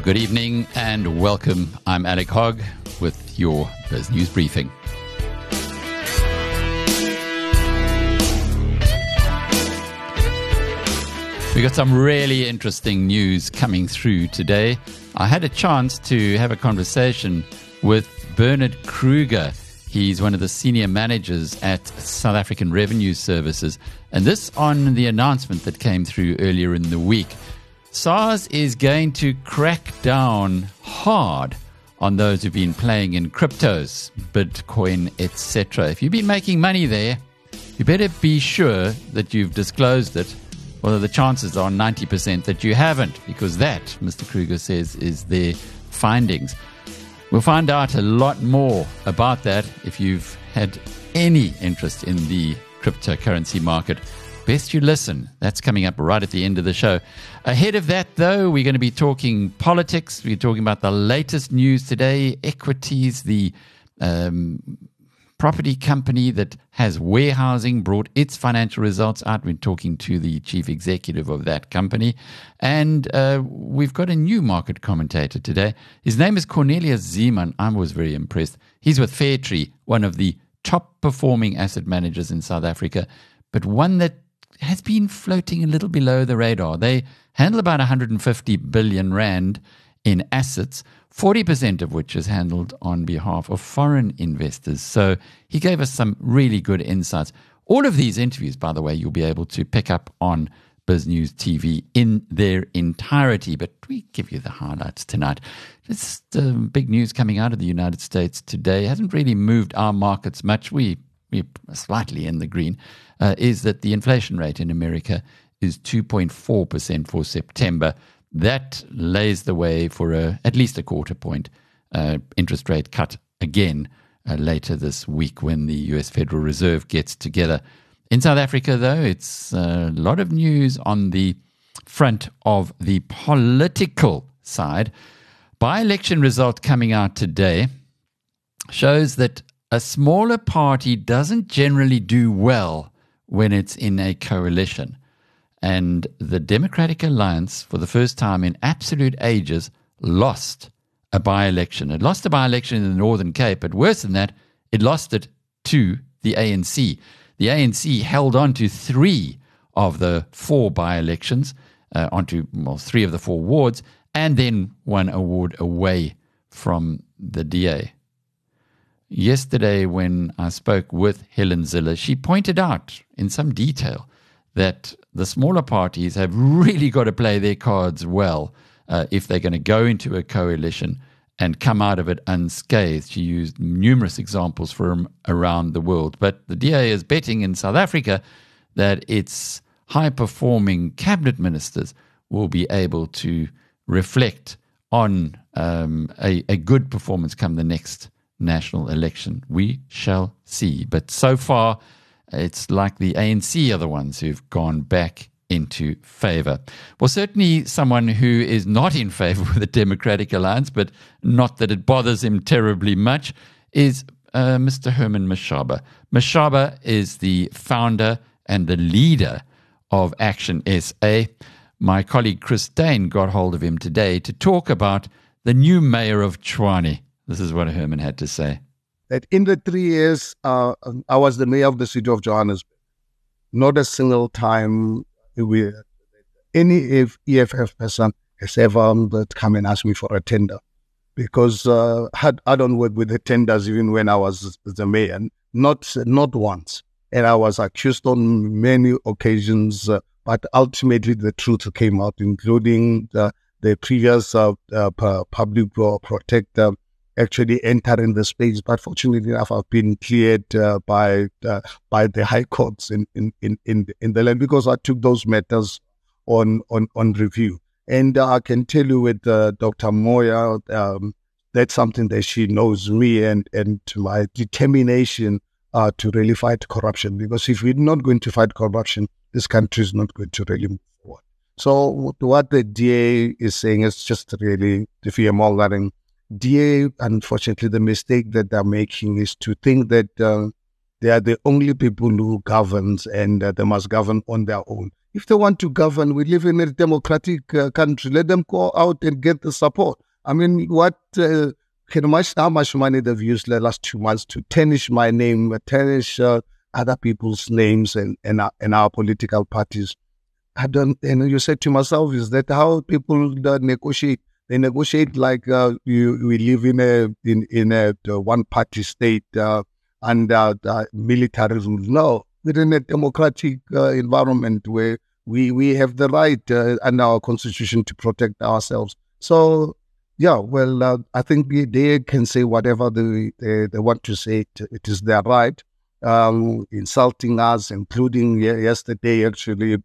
Good evening and welcome. I'm Alec Hogg with your Biz News Briefing. We got some really interesting news coming through today. I had a chance to have a conversation with Bernard Kruger. He's one of the senior managers at South African Revenue Services, and this on the announcement that came through earlier in the week. SARS is going to crack down hard on those who've been playing in cryptos, Bitcoin, etc. If you've been making money there, you better be sure that you've disclosed it, although the chances are 90% that you haven't, because that, Mr. Kruger says, is their findings. We'll find out a lot more about that. If you've had any interest in the cryptocurrency market, best you listen. That's coming up right at the end of the show. Ahead of that, though, we're going to be talking politics. We're talking about the latest news today. Equities, the property company that has warehousing, brought its financial results out. We're talking to the chief executive of that company. And we've got a new market commentator today. His name is Cornelius Zeeman. I was very impressed. He's with Fairtree, one of the top performing asset managers in South Africa, but one that has been floating a little below the radar. They handle about 150 billion rand in assets, 40% of which is handled on behalf of foreign investors. So he gave us some really good insights. All of these interviews, by the way, you'll be able to pick up on Biz News TV in their entirety, but we give you the highlights tonight. It's big news coming out of the United States today. It hasn't really moved our markets much. We're slightly in the green, is that the inflation rate in America is 2.4% for September. That lays the way for at least a quarter point interest rate cut again later this week when the US Federal Reserve gets together. In South Africa, though, it's a lot of news on the front of the political side. By-election result coming out today shows that a smaller party doesn't generally do well when it's in a coalition. And the Democratic Alliance, for the first time in absolute ages, lost a by-election. It lost a by-election in the Northern Cape, but worse than that, it lost it to the ANC. The ANC held on to 3 of the 4 by-elections, three of the 4 wards, and then 1 award away from the DA. Yesterday, when I spoke with Helen Zille, she pointed out in some detail that the smaller parties have really got to play their cards well if they're going to go into a coalition and come out of it unscathed. She used numerous examples from around the world. But the DA is betting in South Africa that its high-performing cabinet ministers will be able to reflect on a good performance come the next national election. We shall see. But so far, it's like the ANC are the ones who've gone back into favor. Well, certainly someone who is not in favor with the Democratic Alliance, but not that it bothers him terribly much, is Mr. Herman Mashaba. Mashaba is the founder and the leader of Action SA. My colleague Chris Dane got hold of him today to talk about the new mayor of Tshwane. This is what Herman had to say. That in the 3 years, I was the mayor of the city of Johannesburg. Not a single time any EFF person has ever come and asked me for a tender, because I don't work with the tenders even when I was the mayor, not once. And I was accused on many occasions, but ultimately the truth came out, including the previous public protector actually entering the space. But fortunately enough, I've been cleared by the high courts in the land, because I took those matters on review. And I can tell you with Dr. Moya, that's something that she knows me and my determination to really fight corruption. Because if we're not going to fight corruption, this country is not going to really move forward. So what the DA is saying is just really the fear-mongering. DA, unfortunately, the mistake that they're making is to think that they are the only people who govern and they must govern on their own. If they want to govern, we live in a democratic country. Let them go out and get the support. I mean, how much money they've used the last 2 months to tarnish my name, tarnish other people's names and our political parties. You said to myself, is that how people negotiate? They negotiate like we live in a one-party state under military rule. No, we're in a democratic environment where we have the right under our constitution to protect ourselves. So, yeah, well, I think they can say whatever they want to say. It is their right. Insulting us, including yesterday, actually,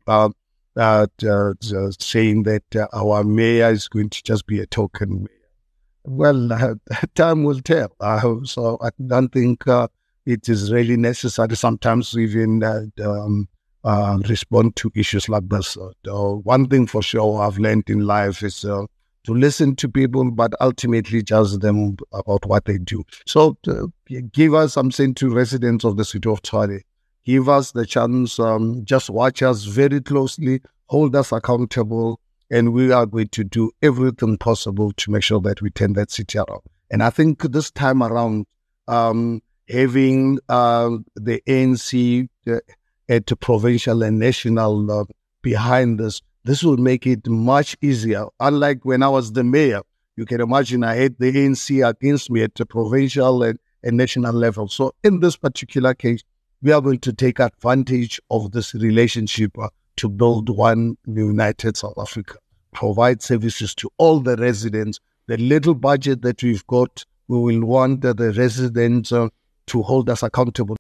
saying that our mayor is going to just be a token mayor. Well, time will tell. So I don't think it is really necessary sometimes to even respond to issues like this. One thing for sure I've learned in life is to listen to people, but ultimately judge them about what they do. So give us something to residents of the city of Tshwane. Give us the chance, just watch us very closely, hold us accountable, and we are going to do everything possible to make sure that we turn that city around. And I think this time around, having the ANC at the provincial and national behind this will make it much easier. Unlike when I was the mayor, you can imagine I had the ANC against me at the provincial and national level. So in this particular case, we are going to take advantage of this relationship to build one united South Africa, provide services to all the residents. The little budget that we've got, we will want the residents to hold us accountable.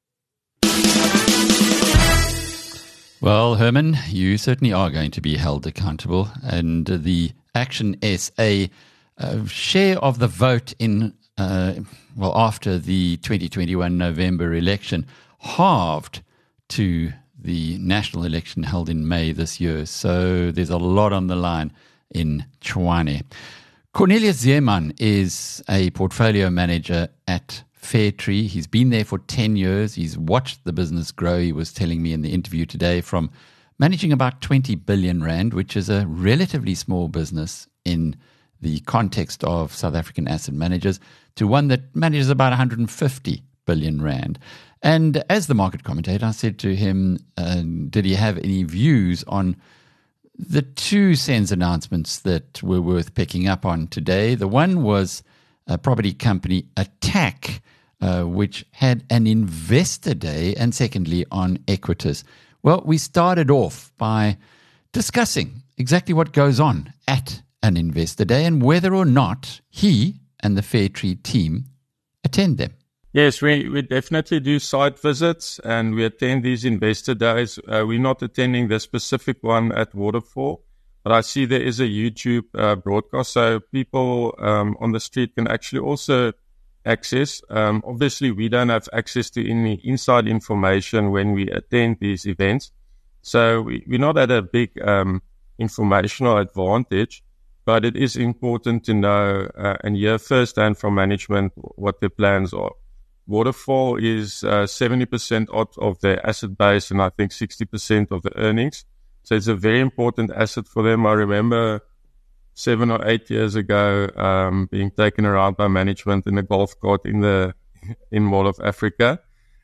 Well, Herman, you certainly are going to be held accountable. And the Action SA share of the vote in, after the 2021 November election halved to the national election held in May this year. So there's a lot on the line in Tshwane. Cornelius Zeeman is a portfolio manager at Fairtree. He's been there for 10 years. He's watched the business grow. He was telling me in the interview today from managing about 20 billion rand, which is a relatively small business in the context of South African asset managers, to one that manages about 150 billion rand. And as the market commentator, I said to him, did he have any views on the two SENS announcements that were worth picking up on today? The one was a property company, Attack, which had an investor day, and secondly on Equitas. Well, we started off by discussing exactly what goes on at an investor day and whether or not he and the Fairtree team attend them. Yes, we definitely do site visits and we attend these investor days. We're not attending the specific one at Waterfall, but I see there is a YouTube broadcast, so people on the street can actually also access. Obviously, we don't have access to any inside information when we attend these events, so we're not at a big informational advantage, but it is important to know and hear firsthand from management what their plans are. Waterfall is 70% of their asset base and I think 60% of the earnings. So it's a very important asset for them. I remember 7 or 8 years ago being taken around by management in a golf cart in Mall of Africa.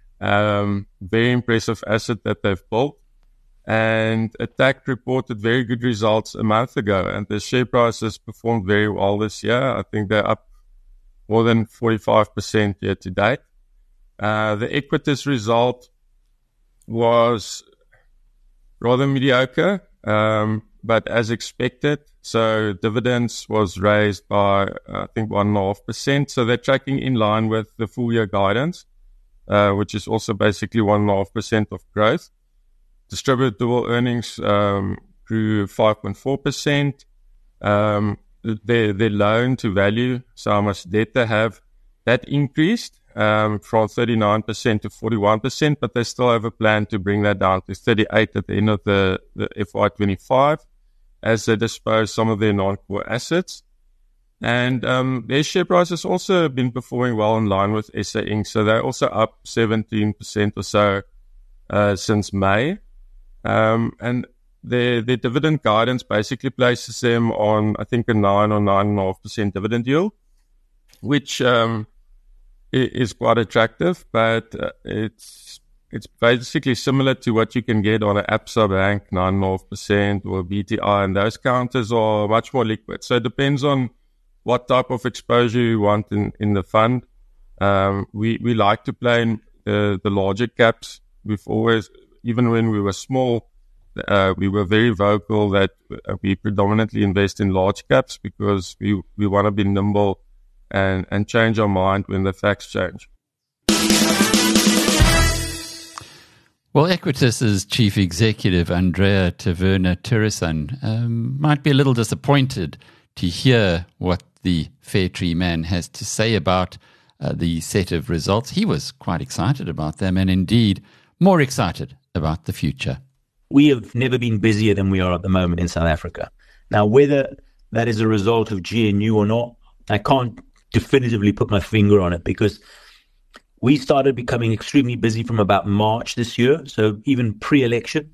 Very impressive asset that they've built. And Attack reported very good results a month ago, and the share price has performed very well this year. I think they're up more than 45% year to date. The Equitas result was rather mediocre, but as expected. So dividends was raised by, I think, 1.5%. So they're tracking in line with the full year guidance, which is also basically 1.5% of growth. Distributable earnings grew 5.4%. Their loan to value, so how much debt they have, that increased from 39% to 41%, but they still have a plan to bring that down to 38% at the end of the FY25 as they dispose some of their non-core assets. And their share price has also been performing well in line with SA Inc. So they're also up 17% or so since May. And their dividend guidance basically places them on, I think, a 9 or 9.5% dividend yield, which is quite attractive, but it's basically similar to what you can get on an Absa Bank, 9.5%, or BTI, and those counters are much more liquid. So it depends on what type of exposure you want in the fund. We like to play in the larger caps. We've always, even when we were small, we were very vocal that we predominantly invest in large caps because we want to be nimble and change our mind when the facts change. Well, Equitas's chief executive, Andrea Taverna-Turisan, might be a little disappointed to hear what the Fairtree man has to say about the set of results. He was quite excited about them, and indeed more excited about the future. We have never been busier than we are at the moment in South Africa. Now, whether that is a result of GNU or not, I can't definitively put my finger on it, because we started becoming extremely busy from about March this year. So even pre-election,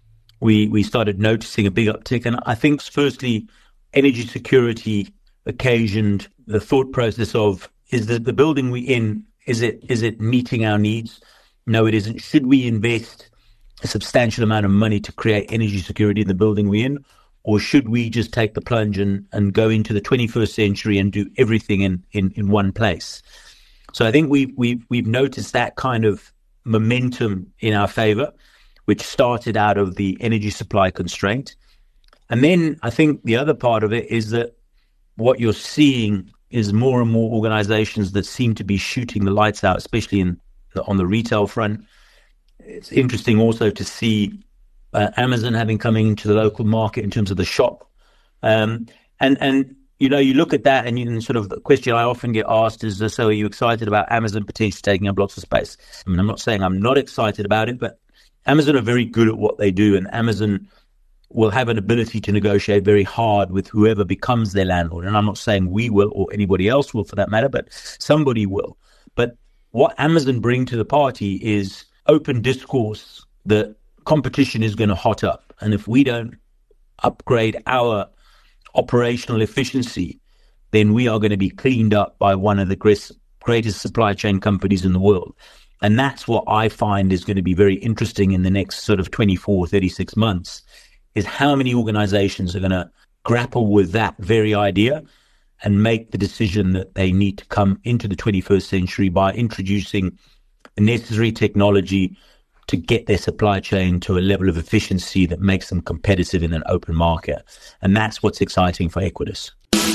we started noticing a big uptick. And I think, firstly, energy security occasioned the thought process of, is the building we in, is it meeting our needs? No, it isn't. Should we invest a substantial amount of money to create energy security in the building we're in? Or should we just take the plunge and go into the 21st century and do everything in one place? So I think we've noticed that kind of momentum in our favor, which started out of the energy supply constraint. And then I think the other part of it is that what you're seeing is more and more organizations that seem to be shooting the lights out, especially on the retail front. It's interesting also to see Amazon having coming into the local market in terms of the shop. And you know, you look at that, and sort of the question I often get asked is, so are you excited about Amazon potentially taking up lots of space? I mean, I'm not saying I'm not excited about it, but Amazon are very good at what they do, and Amazon will have an ability to negotiate very hard with whoever becomes their landlord. And I'm not saying we will or anybody else will for that matter, but somebody will. But what Amazon bring to the party is open discourse that competition is going to hot up. And if we don't upgrade our operational efficiency, then we are going to be cleaned up by one of the greatest supply chain companies in the world. And that's what I find is going to be very interesting in the next sort of 24, 36 months, is how many organizations are going to grapple with that very idea and make the decision that they need to come into the 21st century by introducing the necessary technology to get their supply chain to a level of efficiency that makes them competitive in an open market. And that's what's exciting for Equitas.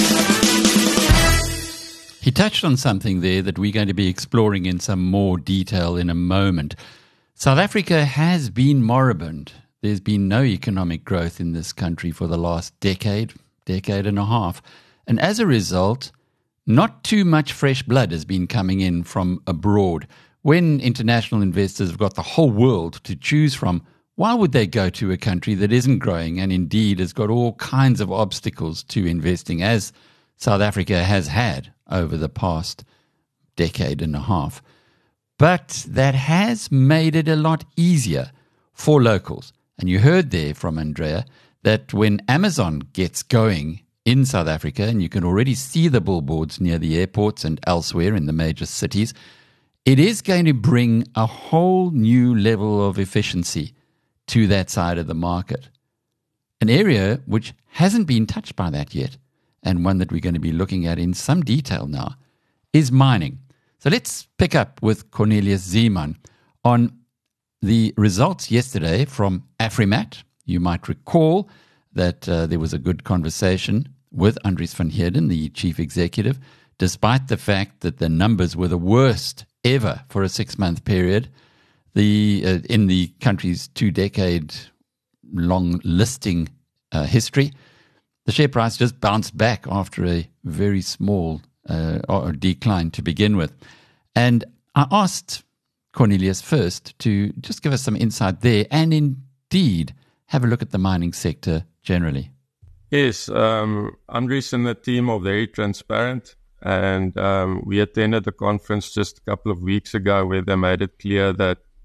He touched on something there that we're going to be exploring in some more detail in a moment. South Africa has been moribund. There's been no economic growth in this country for the last decade and a half. And as a result, not too much fresh blood has been coming in from abroad. When international investors have got the whole world to choose from, why would they go to a country that isn't growing and indeed has got all kinds of obstacles to investing, as South Africa has had over the past decade and a half? But that has made it a lot easier for locals. And you heard there from Andrea that when Amazon gets going in South Africa, and you can already see the billboards near the airports and elsewhere in the major cities, it is going to bring a whole new level of efficiency to that side of the market. An area which hasn't been touched by that yet, and one that we're going to be looking at in some detail now, is mining. So let's pick up with Cornelius Zeeman on the results yesterday from Afrimat. You might recall that there was a good conversation with Andries van Heerden, the chief executive, despite the fact that the numbers were the worst ever for a 6-month period. In the country's 2-decade-long listing history, the share price just bounced back after a very small decline to begin with. And I asked Cornelius first to just give us some insight there and indeed have a look at the mining sector generally. Yes, Andries and the team are very transparent. And we attended the conference just a couple of weeks ago where they made it clear that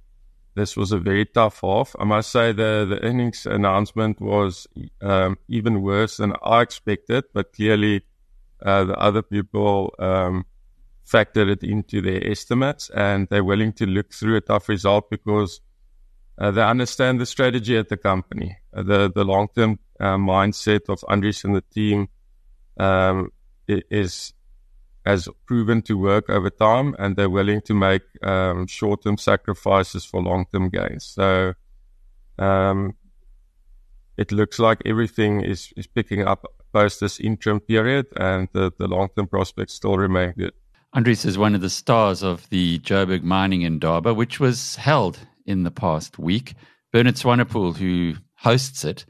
this was a very tough half. I must say the earnings announcement was even worse than I expected, but clearly the other people factored it into their estimates, and they're willing to look through a tough result because they understand the strategy at the company. The long-term mindset of Andries and the team has proven to work over time, and they're willing to make short-term sacrifices for long-term gains. So it looks like everything is picking up post this interim period, and the long-term prospects still remain good. Andries is one of the stars of the Joburg Mining Indaba, which was held in the past week. Bernard Swanepoel, who hosts it,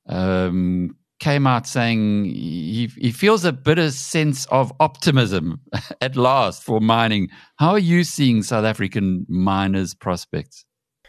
came out saying he feels a bitter sense of optimism at last for mining. How are you seeing South African miners' prospects?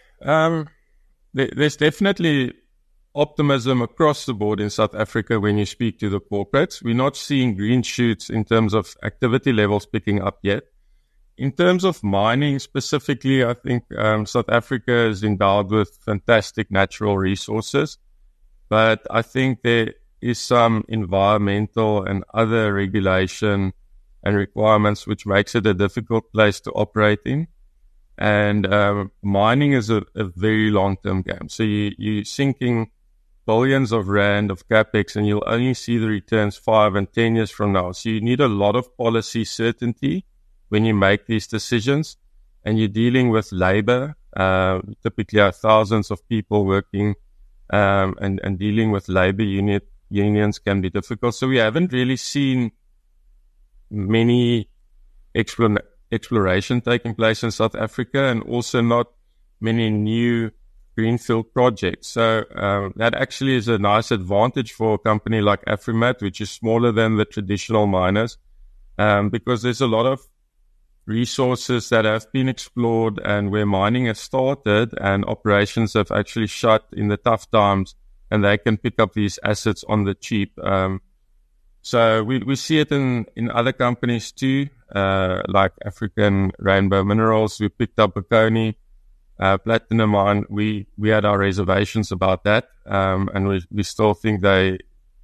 There's definitely optimism across the board in South Africa when you speak to the corporates. We're not seeing green shoots in terms of activity levels picking up yet. In terms of mining specifically, I think South Africa is endowed with fantastic natural resources, but I think there is some environmental and other regulation and requirements which makes it a difficult place to operate in. And mining is a very long-term game. So you're sinking billions of rand of capex, and you'll only see the returns 5 and 10 years from now. So you need a lot of policy certainty when you make these decisions, and you're dealing with labor. Typically, are thousands of people working, and dealing with labor unions can be difficult. So we haven't really seen many exploration taking place in South Africa, and also not many new greenfield projects. So that actually is a nice advantage for a company like Afrimat, which is smaller than the traditional miners, because there's a lot of resources that have been explored and where mining has started and operations have actually shut in the tough times, and they can pick up these assets on the cheap. So we see it in other companies too, like African Rainbow Minerals. We picked up Bokoni Platinum Mine. We had our reservations about that, and we still think they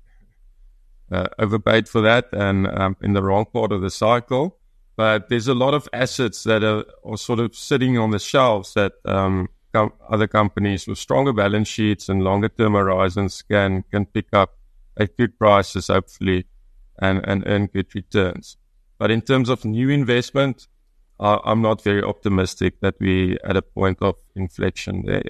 overpaid for that and in the wrong part of the cycle. But there's a lot of assets that are sort of sitting on the shelves that other companies with stronger balance sheets and longer term horizons can pick up at good prices, hopefully, and earn good returns. But in terms of new investment, I'm not very optimistic that we're at a point of inflection there.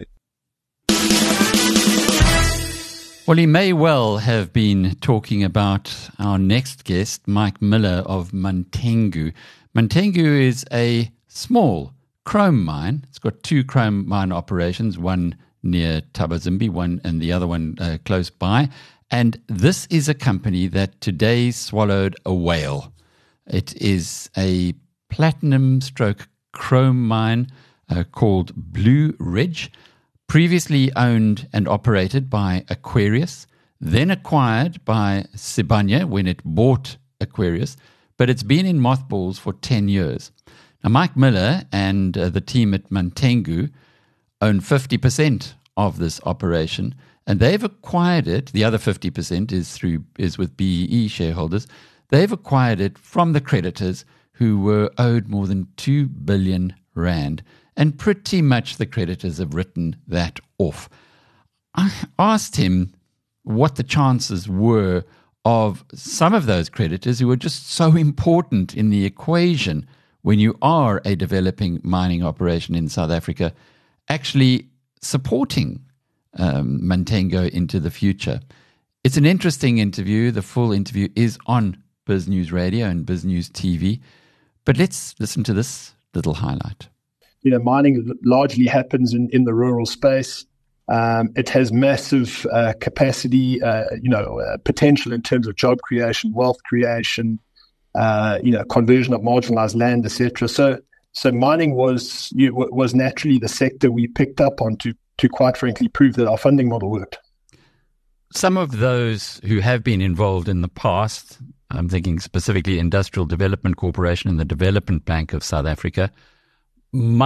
Well, he may well have been talking about our next guest, Mike Miller of Mantengu. Mantengu is a small chrome mine. It's got 2 chrome mine operations, one near Thabazimbi, and the other one close by. And this is a company that today swallowed a whale. It is a platinum/chrome mine called Blue Ridge, previously owned and operated by Aquarius, then acquired by Sibanye when it bought Aquarius, but it's been in mothballs for 10 years. Now, Mike Miller and the team at Mantengu own 50% of this operation, and they've acquired it. The other 50% is with BEE shareholders. They've acquired it from the creditors who were owed more than 2 billion rand, and pretty much the creditors have written that off. I asked him what the chances were of some of those creditors who are just so important in the equation when you are a developing mining operation in South Africa actually supporting Mantengu into the future. It's an interesting interview. The full interview is on Biz News Radio and Biz News TV. But let's listen to this little highlight. Mining largely happens in the rural space. It has massive capacity, potential in terms of job creation, wealth creation, conversion of marginalized land, etc. So mining was naturally the sector we picked up on to quite frankly prove that our funding model worked. Some of those who have been involved in the past, I'm thinking specifically Industrial Development Corporation and the Development Bank of South Africa, might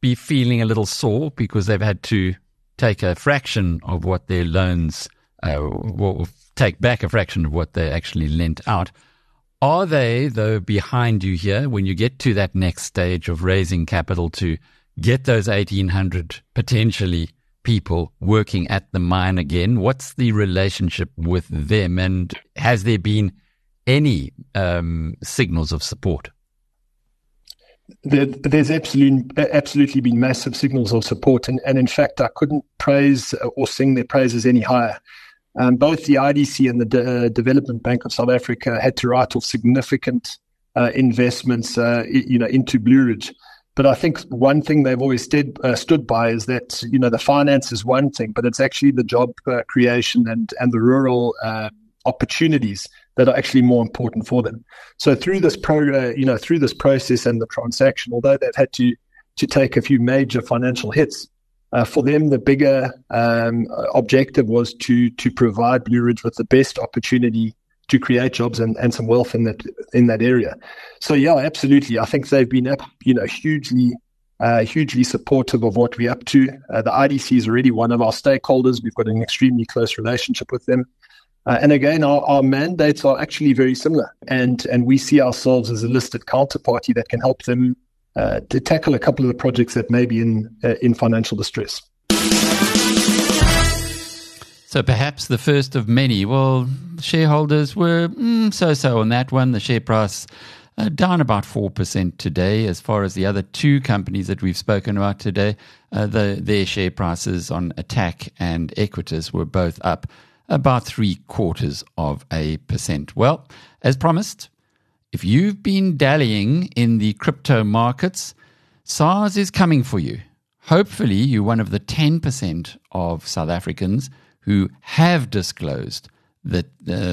be feeling a little sore because they've had to take a fraction of what their loans, take back a fraction of what they actually lent out. Are they, though, behind you here when you get to that next stage of raising capital to get those 1,800 potentially people working at the mine again? What's the relationship with them, and has there been any signals of support? There's absolutely been massive signals of support, and in fact, I couldn't praise or sing their praises any higher. Both the IDC and the Development Bank of South Africa had to write off significant investments, into Blue Ridge. But I think one thing they've always stood by is that, the finance is one thing, but it's actually the job creation and the rural opportunities that are actually more important for them. So through this through this process and the transaction, although they've had to take a few major financial hits, for them the bigger objective was to provide Blue Ridge with the best opportunity to create jobs and some wealth in that area. So yeah, absolutely. I think they've been hugely supportive of what we're up to. The IDC is already one of our stakeholders. We've got an extremely close relationship with them. And again, our mandates are actually very similar, and we see ourselves as a listed counterparty that can help them to tackle a couple of the projects that may be in financial distress. So perhaps the first of many. Well, shareholders were so-so on that one. The share price down about 4% today. As far as the other two companies that we've spoken about today, their share prices on Attack and Equitas were both up about 0.75%. Well, as promised, if you've been dallying in the crypto markets, SARS is coming for you. Hopefully, you're one of the 10% of South Africans who have disclosed that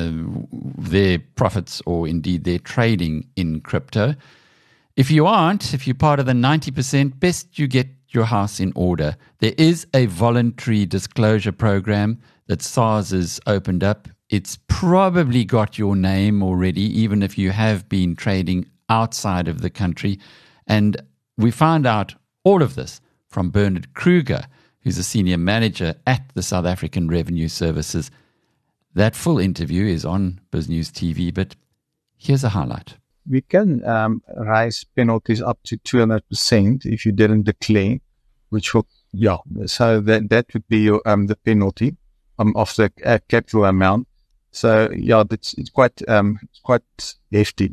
their profits or indeed their trading in crypto. If you aren't, if you're part of the 90%, best you get your house in order. There is a voluntary disclosure program that SARS has opened up. It's probably got your name already, even if you have been trading outside of the country. And we found out all of this from Bernard Kruger, who's a senior manager at the South African Revenue Services. That full interview is on BizNews TV, but here's a highlight. We can raise penalties up to 200% if you didn't declare, which will, so that would be your, the penalty of the capital amount. So it's quite hefty.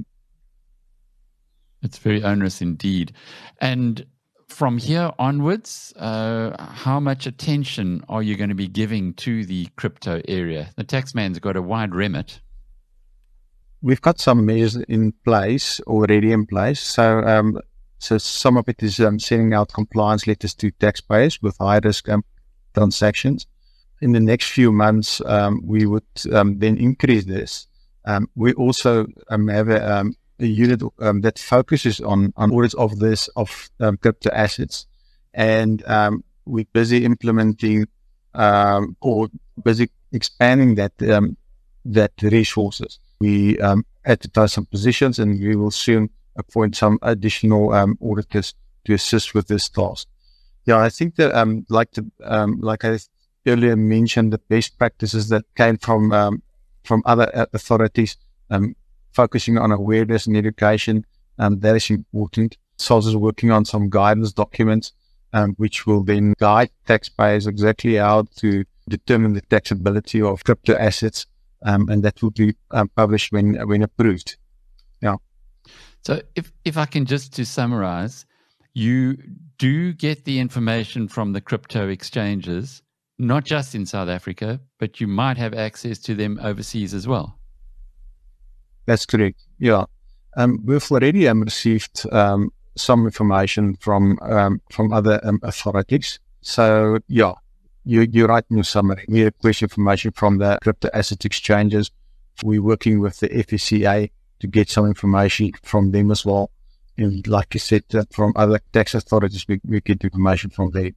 It's very onerous indeed. And from here onwards, how much attention are you going to be giving to the crypto area? The taxman's got a wide remit. We've got some measures already in place. So some of it is sending out compliance letters to taxpayers with high risk transactions. In the next few months, we would then increase this. We also have a unit that focuses on audits of crypto assets, and we're busy implementing or busy expanding that resources. We advertise some positions, and we will soon appoint some additional auditors to assist with this task. Yeah, I think that like I earlier mentioned, the best practices that came from other authorities, focusing on awareness and education, that is important. SARS is working on some guidance documents, which will then guide taxpayers exactly how to determine the taxability of crypto assets, and that will be published when approved. Yeah. So if I can just to summarize, you do get the information from the crypto exchanges, not just in South Africa, but you might have access to them overseas as well. That's correct. Yeah. We've already received some information from other authorities. So, yeah, you're right in your summary. We request information from the crypto asset exchanges. We're working with the FSCA to get some information from them as well. And like you said, from other tax authorities, we get information from them.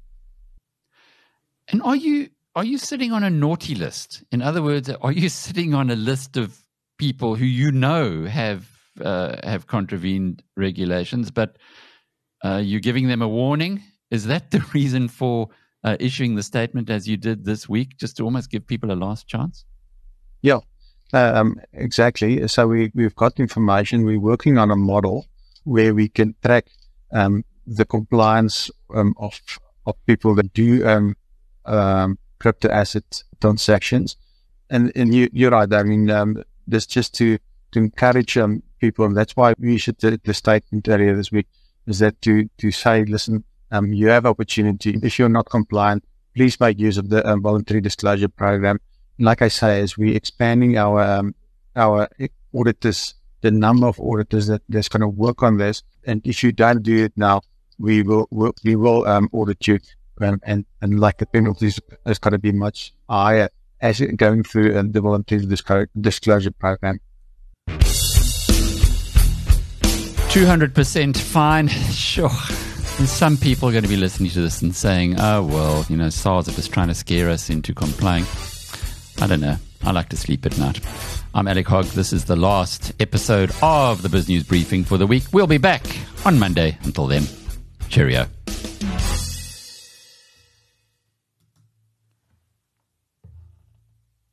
And are you sitting on a naughty list? In other words, are you sitting on a list of people who have contravened regulations, but you're giving them a warning. Is that the reason for issuing the statement as you did this week, just to almost give people a last chance? Yeah, exactly. So we've got information. We're working on a model where we can track the compliance of people that do crypto asset transactions. And you're right. I mean, this just to encourage people, and that's why we issued the statement earlier this week, is that to say, listen, you have opportunity. If you're not compliant, please make use of the voluntary disclosure program. And like I say, as we're expanding our auditors, the number of auditors that's going to work on this, and if you don't do it now, we will audit you, and like the penalties is going to be much higher as going through the voluntary disclosure program. 200% fine. Sure. And some people are going to be listening to this and saying, oh, well, SARS are just trying to scare us into complying. I don't know. I like to sleep at night. I'm Alec Hogg. This is the last episode of the BizNews Briefing for the week. We'll be back on Monday. Until then, cheerio.